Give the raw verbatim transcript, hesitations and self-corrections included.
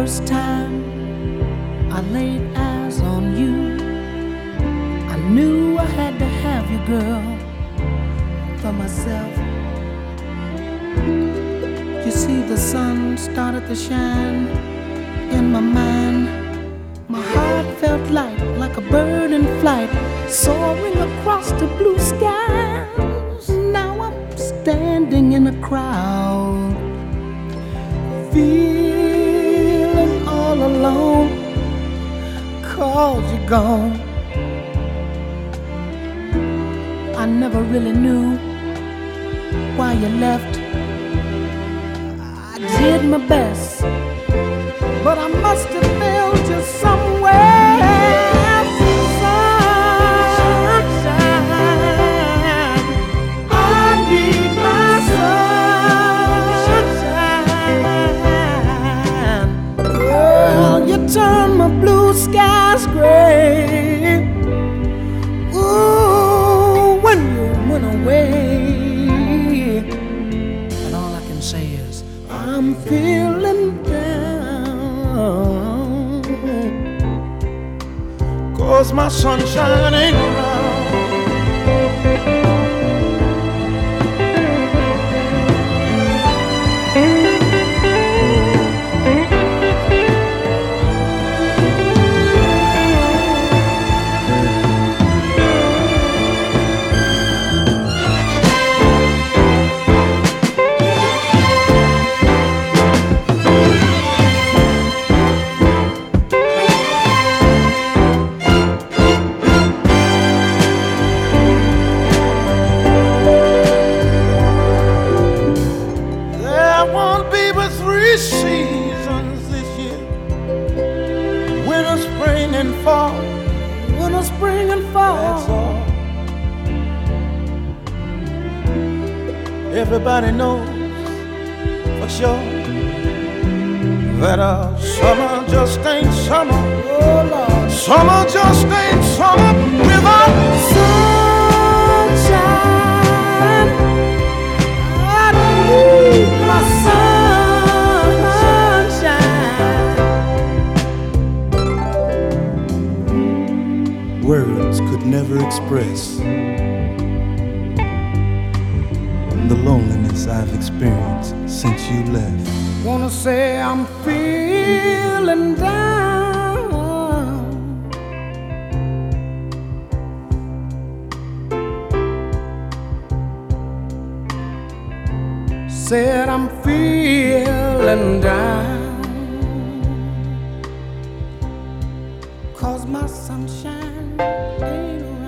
first time I laid eyes on you, I knew I had to have you, girl, for myself. You see, the sun started to shine in my mind. My heart felt light, like a bird in flight, soaring across the blue skies. Now I'm standing in a crowd, feeling all alone, 'cause you're gone. I never really knew why you left. I did my best, but I must have failed you somewhere. Sunshine, I need my sunshine. Girl, you turn my blue skies gray. Ooh, when you went away. And all I can say is, I'm feeling down, 'cause my sunshine ain't around. Seasons this year, winter, spring, and fall. Winter, spring, and fall. That's all. Everybody knows for sure that uh, summer just ain't summer. Oh Lord, summer just ain't summer without sunshine. I need my sun. Words could never express the loneliness I've experienced since you left. Wanna say I'm feeling down, said I'm feeling down, 'cause my sunshine ain't